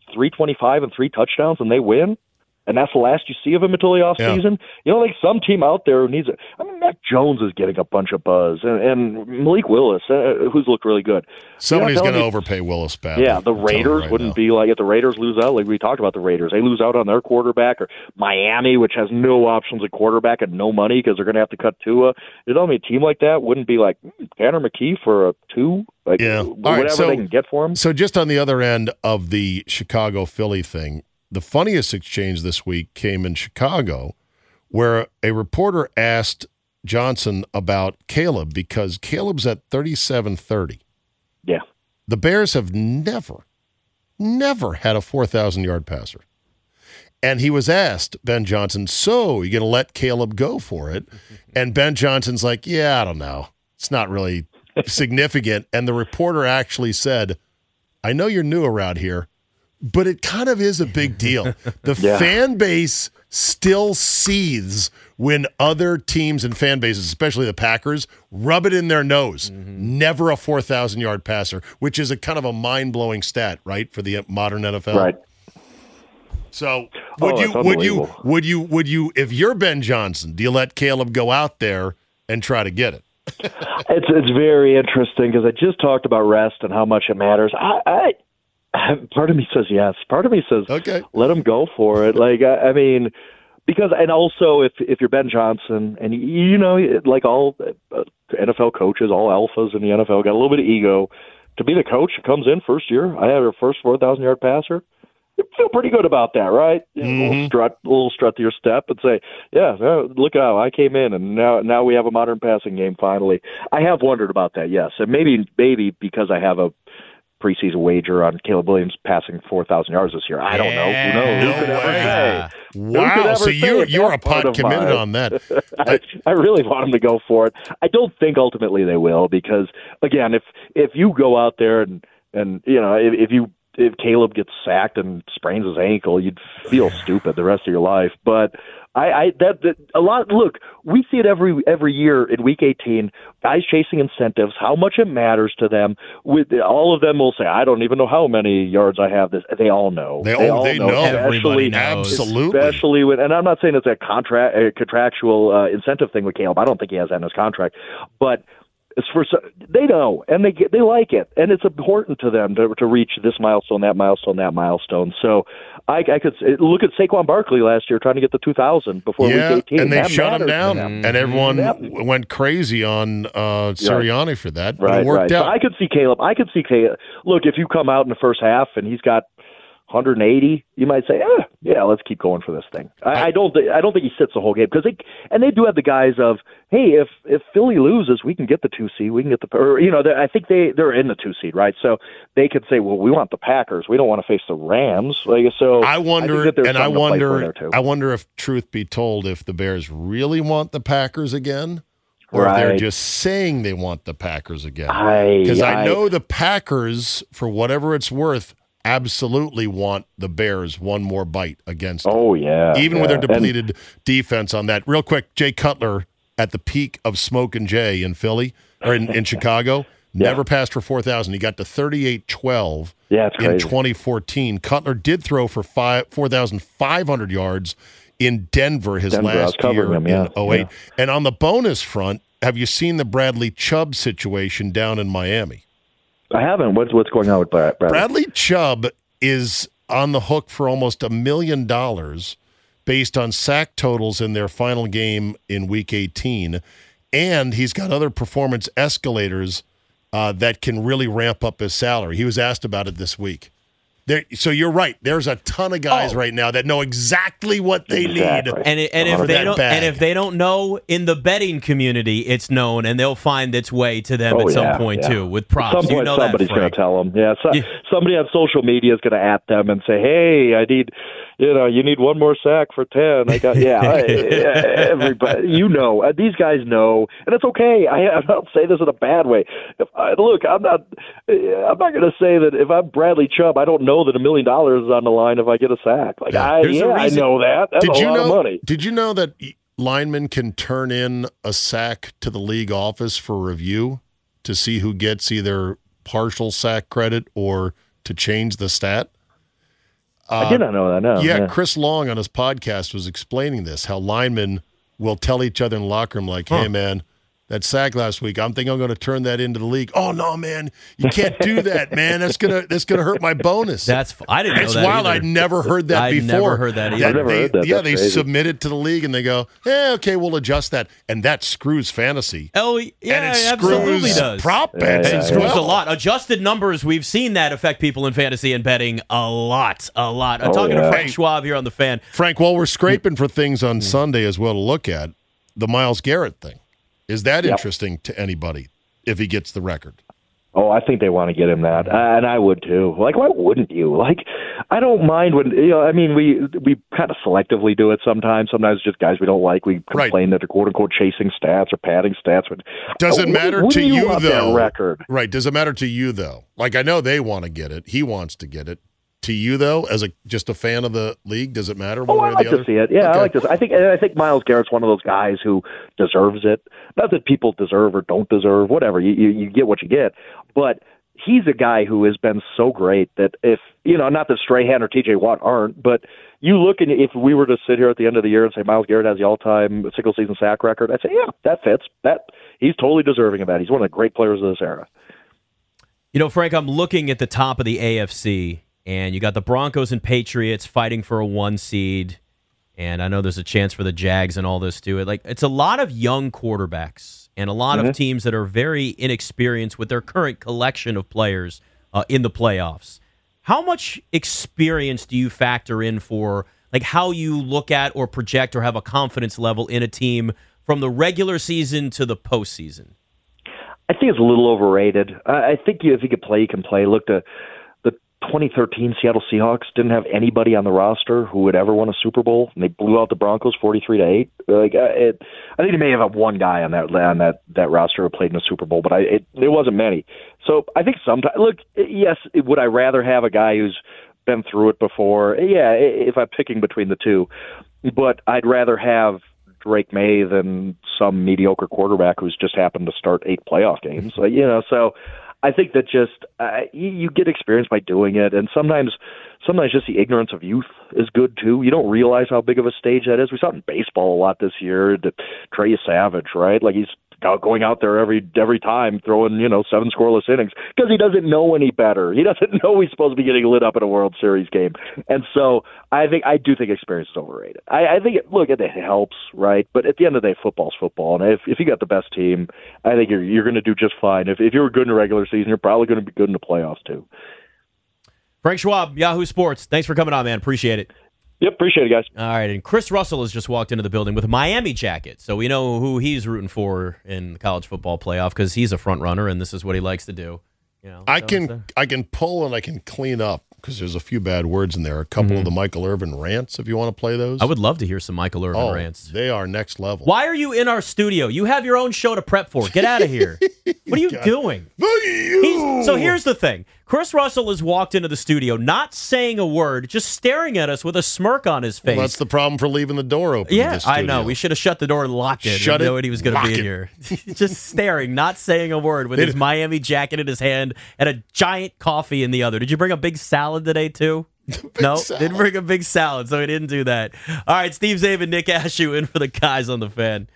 325 and 3 touchdowns, and they win. And that's the last you see of him until the offseason. You don't think some team out there who needs it. I mean, Mac Jones is getting a bunch of buzz, and Malik Willis, who's looked really good. Somebody's going to overpay Willis badly. Yeah, the Raiders wouldn't be like, if the Raiders lose out, like we talked about the Raiders, they lose out on their quarterback, or Miami, which has no options at quarterback and no money because they're going to have to cut Tua. You know, I mean, a team like that wouldn't be like Tanner McKee for a 2, whatever they can get for him. So just on the other end of the Chicago-Philly thing, the funniest exchange this week came in Chicago, where a reporter asked Johnson about Caleb because Caleb's at 37-30. Yeah. The Bears have never had a 4,000-yard passer. And he was asked, Ben Johnson, so you going to let Caleb go for it? And Ben Johnson's like, yeah, I don't know. It's not really significant. And the reporter actually said, I know you're new around here, but it kind of is a big deal. The fan base still seethes when other teams and fan bases, especially the Packers, rub it in their nose. Never a 4,000-yard passer, which is a kind of a mind-blowing stat, right, for the modern NFL. Right. So would you, if you're Ben Johnson, do you let Caleb go out there and try to get it? It's very interesting because I just talked about rest and how much it matters. Part of me says yes. Part of me says, okay, let him go for it. I mean, because, and also if you're Ben Johnson and like all NFL coaches, all alphas in the NFL got a little bit of ego. To be the coach that comes in first year, I had our first 4,000-yard passer. You feel pretty good about that, right? A little strut to your step and say, yeah, look how I came in and now we have a modern passing game finally. I have wondered about that, yes. And maybe because I have a preseason wager on Caleb Williams passing 4,000 yards this year. I don't know. Who knows? Who could ever say? Wow. So you're a pot committed on that. I really want him to go for it. I don't think ultimately they will because, again, if you go out there and if Caleb gets sacked and sprains his ankle, you'd feel stupid the rest of your life. But look, we see it every year in Week 18. Guys chasing incentives, how much it matters to them. With all of them will say, "I don't even know how many yards I have." This they all know. They know. Everybody knows. Absolutely. Especially and I'm not saying it's a contractual incentive thing with Caleb. I don't think he has that in his contract, but They know, and they like it, and it's important to them to reach this milestone, that milestone, that milestone. So I could look at Saquon Barkley last year trying to get the 2,000 before week 18, and they shut him down, and everyone went crazy on Sirianni for that. But it worked out. So I could see Caleb. Look, if you come out in the first half and he's got 180, you might say, let's keep going for this thing. I don't think he sits the whole game because they do have the guys of, hey, if Philly loses, we can get the 2 seed, we can get I think they're in the 2 seed, right? So they could say, well, we want the Packers, we don't want to face the Rams. I wonder if, truth be told, if the Bears really want the Packers again. Or if they're just saying they want the Packers again. Because I know the Packers, for whatever it's worth, absolutely want the Bears one more bite against them. Oh, yeah. Even with their depleted defense on that. Real quick, Jay Cutler at the peak of Smoke and Jay in Philly, or in Chicago, never passed for 4,000. He got to 38-12 in 2014. Cutler did throw for 4,500 yards in Denver last year in 2008. Yeah. And on the bonus front, have you seen the Bradley Chubb situation down in Miami? I haven't. What's going on with Bradley? Bradley Chubb is on the hook for almost $1 million based on sack totals in their final game in Week 18. And he's got other performance escalators that can really ramp up his salary. He was asked about it this week. So you're right. There's a ton of guys right now that know exactly what they need. And if they don't know, in the betting community, it's known, and they'll find its way to them at some point too with props. At some point, somebody's going to tell them. Somebody on social media is going to at them and say, "Hey, I need, you need one more sack for 10." I got everybody. These guys know, and it's okay. I don't say this in a bad way. I'm not going to say that if I'm Bradley Chubb, I don't know that $1 million is on the line if I get a sack. I know that. That's a lot of money. Did you know that linemen can turn in a sack to the league office for review to see who gets either partial sack credit or to change the stat? I did not know that. No. Yeah, Chris Long on his podcast was explaining this, how linemen will tell each other in the locker room, like, hey, man, that sack last week, I'm thinking I'm going to turn that into the league. Oh, no, man, you can't do that, man. That's gonna hurt my bonus. I didn't know that. It's wild. I'd never heard that before. I never heard that either. I've never heard that. Yeah, they submit it to the league, and they go, okay, we'll adjust that. And that screws fantasy. Oh, yeah, and it absolutely does. Prop bets It screws a lot. Adjusted numbers, we've seen that affect people in fantasy and betting a lot. I'm talking to Frank Schwab here on The Fan. Frank, while we're scraping for things on Sunday as well to look at, the Myles Garrett thing. Is that interesting to anybody if he gets the record? Oh, I think they want to get him that, and I would too. Why wouldn't you? I don't mind when we kind of selectively do it sometimes. Sometimes just guys we don't like, we complain that they're quote unquote chasing stats or padding stats. But does it matter to you though? That record? Right? Does it matter to you though? I know they want to get it. He wants to get it. To you though, as just a fan of the league, does it matter one way or the other? I like to see it. Yeah, okay. I like this. I think Myles Garrett's one of those guys who deserves it. Not that people deserve or don't deserve, whatever. You get what you get. But he's a guy who has been so great that if, not that Strahan or TJ Watt aren't, but you look and if we were to sit here at the end of the year and say Myles Garrett has the all-time single-season sack record, I'd say, yeah, that fits. He's totally deserving of that. He's one of the great players of this era. Frank, I'm looking at the top of the AFC. And you got the Broncos and Patriots fighting for a 1 seed. And I know there's a chance for the Jags and all this too. It's a lot of young quarterbacks and a lot of teams that are very inexperienced with their current collection of players in the playoffs. How much experience do you factor in for how you look at or project or have a confidence level in a team from the regular season to the postseason? I think it's a little overrated. I think if you could play, you can play. Look, the 2013 Seattle Seahawks didn't have anybody on the roster who would ever won a Super Bowl, and they blew out the Broncos 43-8. I think they may have had one guy on that roster who played in a Super Bowl, but it wasn't many. So I think sometimes, look, yes, would I rather have a guy who's been through it before? Yeah, if I'm picking between the two, but I'd rather have Drake May than some mediocre quarterback who's just happened to start 8 playoff games. So. I think that just you get experience by doing it, and sometimes just the ignorance of youth is good too. You don't realize how big of a stage that is. We saw it in baseball a lot this year. Trey Savage, right? He's going out there every time throwing 7 scoreless innings because he doesn't know any better. He doesn't know he's supposed to be getting lit up in a World Series game. And so I do think experience is overrated. I think it helps, right? But at the end of the day, football's football, and if you got the best team, I think you're going to do just fine. If you were good in the regular season, you're probably going to be good in the playoffs too. Frank Schwab, Yahoo Sports. Thanks for coming on, man. Appreciate it. Yep, appreciate it, guys. All right, and Chris Russell has just walked into the building with a Miami jacket, so we know who he's rooting for in the college football playoff because he's a front runner, and this is what he likes to do. I can pull and I can clean up because there's a few bad words in there. A couple of the Michael Irvin rants, if you want to play those. I would love to hear some Michael Irvin rants. They are next level. Why are you in our studio? You have your own show to prep for. Get out of here. What are you doing? So here's the thing. Chris Russell has walked into the studio not saying a word, just staring at us with a smirk on his face. Well, that's the problem for leaving the door open. Yeah, I know. We should have shut the door and locked it. Shut it. Know he was going to be in here. Just staring, not saying a word with his Miami jacket in his hand and a giant coffee in the other. Did you bring a big salad today, too? No, didn't bring a big salad, so he didn't do that. All right, Steve Zabin, Nick Ashew in for the guys on the Fan.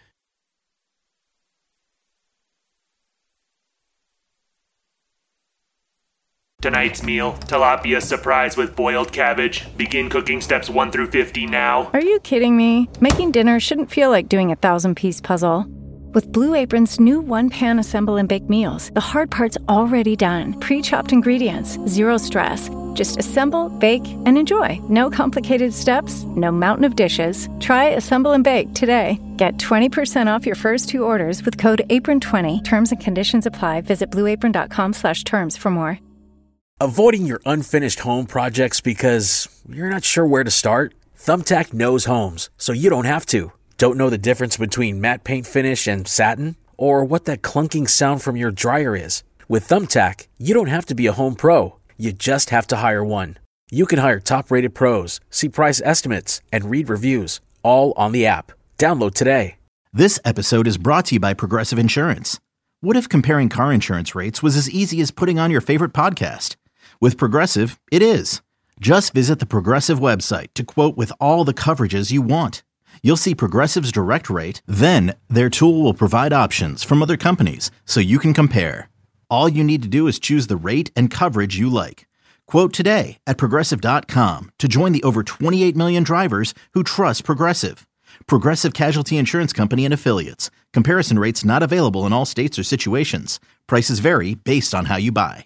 Tonight's meal, tilapia surprise with boiled cabbage. Begin cooking steps 1 through 50 now. Are you kidding me? Making dinner shouldn't feel like doing a 1,000-piece puzzle. With Blue Apron's new one-pan assemble and bake meals, the hard part's already done. Pre-chopped ingredients, zero stress. Just assemble, bake, and enjoy. No complicated steps, no mountain of dishes. Try Assemble and Bake today. Get 20% off your first 2 orders with code APRON20. Terms and conditions apply. Visit blueapron.com/terms for more. Avoiding your unfinished home projects because you're not sure where to start? Thumbtack knows homes, so you don't have to. Don't know the difference between matte paint finish and satin? Or what that clunking sound from your dryer is? With Thumbtack, you don't have to be a home pro. You just have to hire one. You can hire top-rated pros, see price estimates, and read reviews, all on the app. Download today. This episode is brought to you by Progressive Insurance. What if comparing car insurance rates was as easy as putting on your favorite podcast? With Progressive, it is. Just visit the Progressive website to quote with all the coverages you want. You'll see Progressive's direct rate, then their tool will provide options from other companies so you can compare. All you need to do is choose the rate and coverage you like. Quote today at Progressive.com to join the over 28 million drivers who trust Progressive. Progressive Casualty Insurance Company and Affiliates. Comparison rates not available in all states or situations. Prices vary based on how you buy.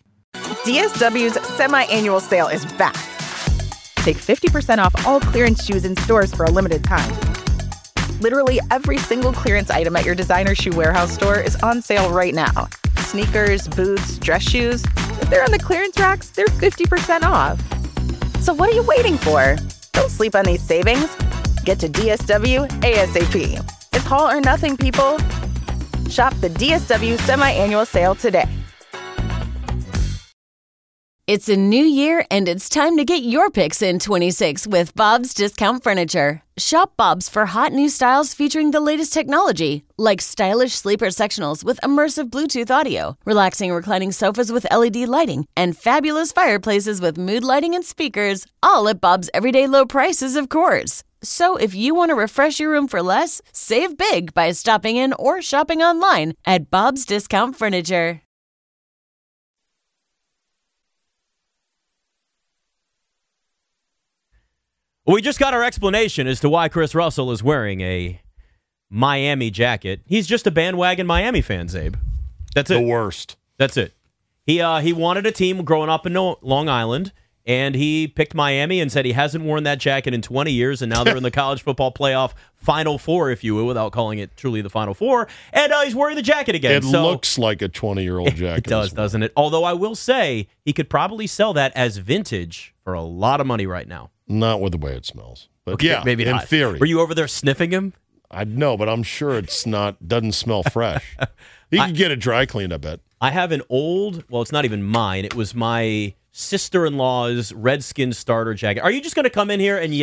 DSW's semi-annual sale is back. Take 50% off all clearance shoes in stores for a limited time. Literally every single clearance item at your designer shoe warehouse store is on sale right now. Sneakers, boots, dress shoes. If they're on the clearance racks, they're 50% off. So what are you waiting for? Don't sleep on these savings. Get to DSW ASAP. It's all or nothing, people. Shop the DSW semi-annual sale today. It's a new year, and it's time to get your picks in 26 with Bob's Discount Furniture. Shop Bob's for hot new styles featuring the latest technology, like stylish sleeper sectionals with immersive Bluetooth audio, relaxing reclining sofas with LED lighting, and fabulous fireplaces with mood lighting and speakers, all at Bob's everyday low prices, of course. So if you want to refresh your room for less, save big by stopping in or shopping online at Bob's Discount Furniture. We just got our explanation as to why Chris Russell is wearing a Miami jacket. He's just a bandwagon Miami fan, Zabe. That's it. The worst. That's it. He wanted a team growing up in Long Island, and he picked Miami and said he hasn't worn that jacket in 20 years, and now they're in the college football playoff Final Four, if you will, without calling it truly the Final Four, and he's wearing the jacket again. It looks like a 20-year-old jacket. It does, doesn't it? Although I will say he could probably sell that as vintage for a lot of money right now. Not with the way it smells. But okay, yeah, maybe in theory. Were you over there sniffing him? I know, but I'm sure doesn't smell fresh. You can get it dry cleaned, I bet. I have an old, well, it's not even mine. It was my sister-in-law's Redskin starter jacket. Are you just going to come in here and yell,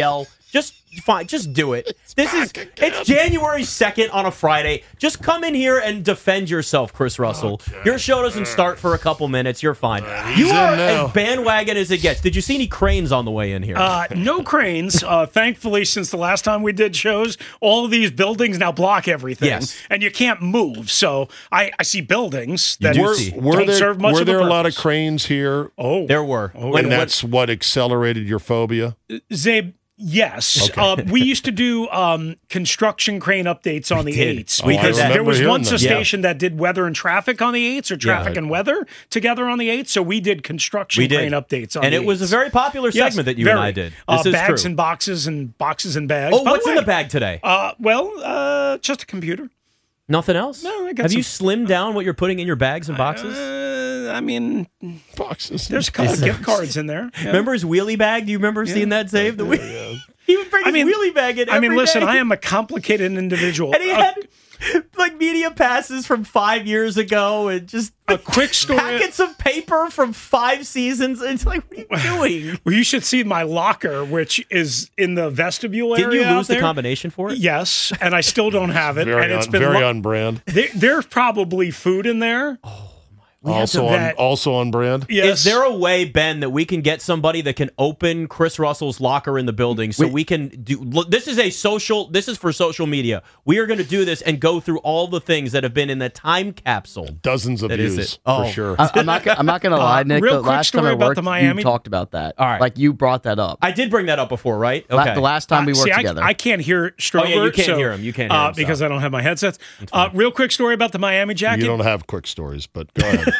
Just fine. Just do it. It's January 2nd on a Friday. Just come in here and defend yourself, Chris Russell. Okay. Your show doesn't start for a couple minutes. You're fine. You are as bandwagon as it gets. Did you see any cranes on the way in here? No cranes. Thankfully, since the last time we did shows, all of these buildings now block everything. Yes. And you can't move. So I see buildings that don't serve much of a purpose. Were there a lot of cranes here? Oh. There were. And that's what accelerated your phobia? Zabe, yes. Okay. We used to do construction crane updates on the 8s. Because there was once a station that did weather and traffic on the 8s or traffic and weather together on the 8s. So we did construction crane updates on the 8s. And it was a very popular segment that you and I did. This is bags true. and boxes and boxes and bags. Oh, what's in the bag today? Just a computer. Nothing else? No, I got Have you slimmed down what you're putting in your bags and boxes? I mean, boxes. There's a couple of gift cards in there. Yeah. Remember his wheelie bag? Do you remember seeing that, Dave? He would bring his wheelie bag in every listen, day. I am a complicated individual. And he had like media passes from 5 years ago and just a quick story. Packets of paper from 5 seasons. It's like, what are you doing? Well, you should see my locker, which is in the vestibule area. Didn't you lose the combination for it? Yes, and I still don't have it. It's been very on brand. There's probably food in there. Also on brand? Yes. Is there a way, Ben, that we can get somebody that can open Chris Russell's locker in the building so we can do... Look, this is for social media. We are going to do this and go through all the things that have been in the time capsule. Dozens of views, for sure. I'm not going to lie, Nick. Real the last time I worked, you talked about that. All right. Like, you brought that up. I did bring that up before, right? Okay. The last time we worked together. I can't hear Strober. Oh, yeah, you can't hear him. You can't hear him. Because I don't have my headsets. Real quick story about the Miami jacket. You don't have quick stories, but go ahead.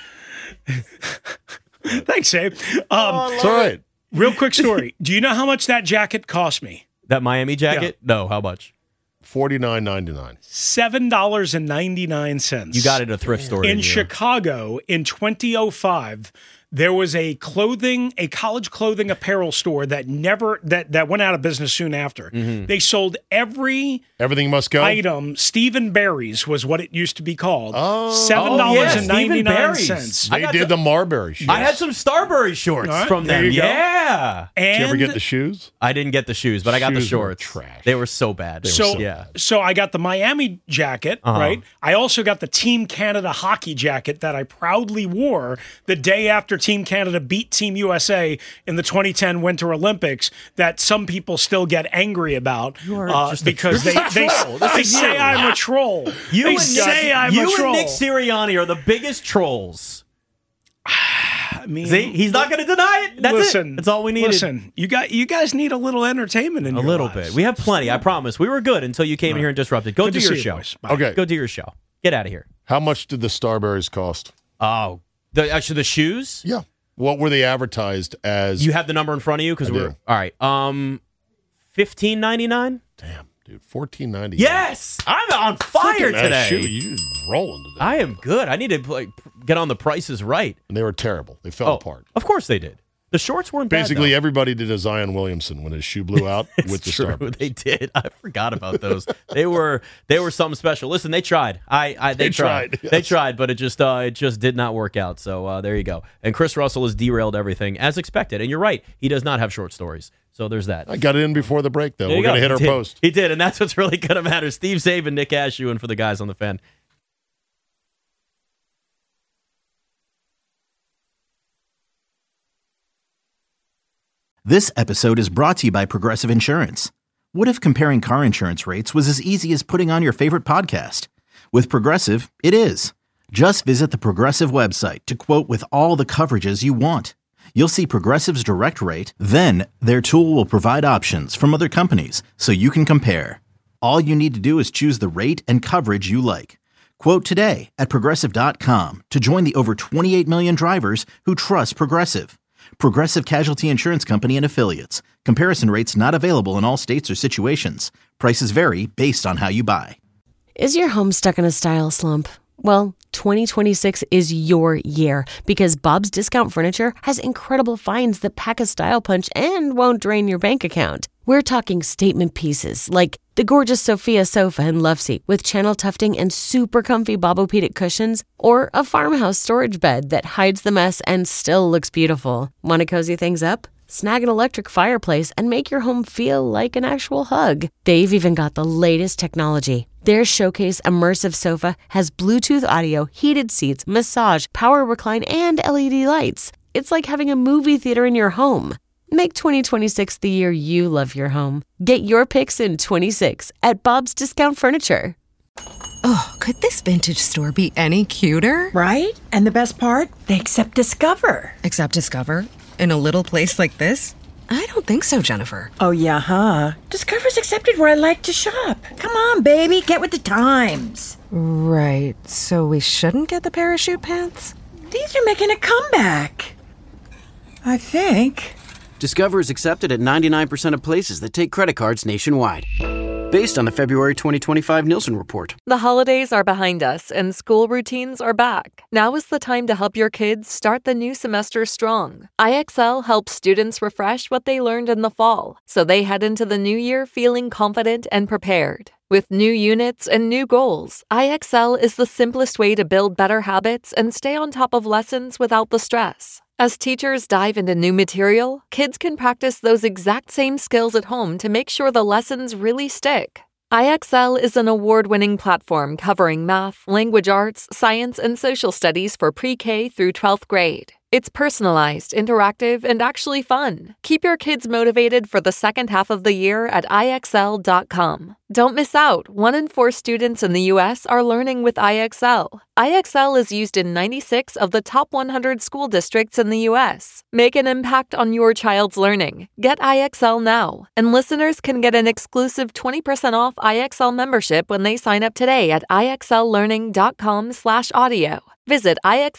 Thanks, Abe. It's all right. Real quick story. Do you know how much that jacket cost me? That Miami jacket? Yeah. No, how much? $49.99. $7.99. You got it at a thrift store. In Chicago in 2005. There was a college clothing apparel store that went out of business soon after. Mm-hmm. They sold everything must go item. Stephen Barry's was what it used to be called. $7.99. They did the Marbury shorts. I had some Starbury shorts from them. Yeah. And did you ever get the shoes? I didn't get the shoes, but I got the shorts. Trash. They were so bad. So I got the Miami jacket, right? I also got the Team Canada hockey jacket that I proudly wore the day after Team Canada beat Team USA in the 2010 Winter Olympics that some people still get angry about because they say I'm a troll. You and Nick Sirianni are the biggest trolls. I mean, see, he's not going to deny it. That's it. That's all we needed. Listen, you guys need a little entertainment in your lives. Bit. We have plenty. I promise. We were good until you came in here and disrupted. Go do your show. Okay, go do your show. Get out of here. How much did the Starburys cost? Oh. The shoes? Yeah. What were they advertised as? You have the number in front of you? Because we're all right. $15.99? Damn, dude. $14.99. Yes! I'm on fire today. You rolling today. I am good. I need to get on the prices right. And they were terrible. They fell apart. Of course they did. The shorts weren't Basically, bad, everybody did a Zion Williamson when his shoe blew out with the Starburys. They did. I forgot about those. They were something special. Listen, they tried. They tried. Yes. They tried, but it just did not work out. So there you go. And Chris Russell has derailed everything as expected. And you're right. He does not have short stories. So there's that. I got it in before the break, though. We're going to hit our post. He did, and that's what's really going to matter. Steve Zabe, Nick Ashew, for the guys on the Fan. This episode is brought to you by Progressive Insurance. What if comparing car insurance rates was as easy as putting on your favorite podcast? With Progressive, it is. Just visit the Progressive website to quote with all the coverages you want. You'll see Progressive's direct rate, then their tool will provide options from other companies so you can compare. All you need to do is choose the rate and coverage you like. Quote today at Progressive.com to join the over 28 million drivers who trust Progressive. Progressive Casualty Insurance Company and Affiliates. Comparison rates not available in all states or situations. Prices vary based on how you buy. Is your home stuck in a style slump? Well, 2026 is your year because Bob's Discount Furniture has incredible finds that pack a style punch and won't drain your bank account. We're talking statement pieces like the gorgeous Sophia sofa and love seat with channel tufting and super comfy Bobopedic cushions, or a farmhouse storage bed that hides the mess and still looks beautiful. Want to cozy things up? snag an electric fireplace, and make your home feel like an actual hug. They've even got the latest technology. Their Showcase Immersive Sofa has Bluetooth audio, heated seats, massage, power recline, and LED lights. It's like having a movie theater in your home. Make 2026 the year you love your home. Get your picks in 26 at Bob's Discount Furniture. Oh, could this vintage store be any cuter? Right? And the best part? They accept Discover. Accept Discover? In a little place like this? I don't think so, Jennifer. Oh, yeah, huh? Discover's accepted where I like to shop. Come on, baby, get with the times. Right, so we shouldn't get the parachute pants? These are making a comeback. I think. Discover is accepted at 99% of places that take credit cards nationwide. Based on the February 2025 Nielsen report. The holidays are behind us and school routines are back. Now is the time to help your kids start the new semester strong. IXL helps students refresh what they learned in the fall, so they head into the new year feeling confident and prepared. With new units and new goals, IXL is the simplest way to build better habits and stay on top of lessons without the stress. As teachers dive into new material, kids can practice those exact same skills at home to make sure the lessons really stick. IXL is an award-winning platform covering math, language arts, science, and social studies for pre-K through 12th grade. It's personalized, interactive, and actually fun. Keep your kids motivated for the second half of the year at IXL.com. Don't miss out. 1 in 4 students in the U.S. are learning with IXL. IXL is used in 96 of the top 100 school districts in the U.S. Make an impact on your child's learning. Get IXL now. And listeners can get an exclusive 20% off IXL membership when they sign up today at IXLlearning.com/audio. Visit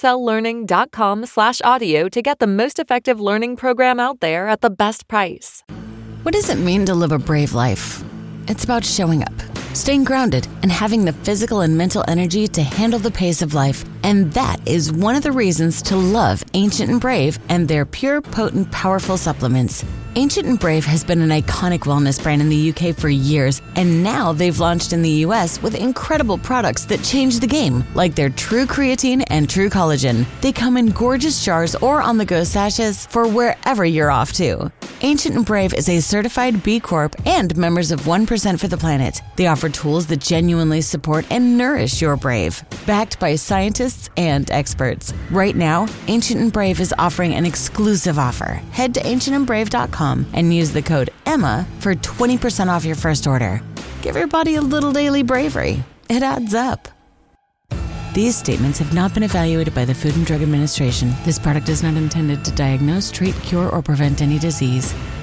IXLlearning.com/audio to get the most effective learning program out there at the best price. What does it mean to live a brave life? It's about showing up, staying grounded, and having the physical and mental energy to handle the pace of life. And that is one of the reasons to love Ancient and Brave and their pure, potent, powerful supplements. Ancient and Brave has been an iconic wellness brand in the UK for years, and now they've launched in the US with incredible products that change the game, like their True Creatine and True Collagen. They come in gorgeous jars or on-the-go sachets for wherever you're off to. Ancient and Brave is a certified B Corp and members of 1% for the Planet. They offer tools that genuinely support and nourish your brave, backed by scientists and experts. Right now, Ancient and Brave is offering an exclusive offer. Head to ancientandbrave.com and use the code EMMA for 20% off your first order. Give your body a little daily bravery. It adds up. These statements have not been evaluated by the Food and Drug Administration. This product is not intended to diagnose, treat, cure, or prevent any disease.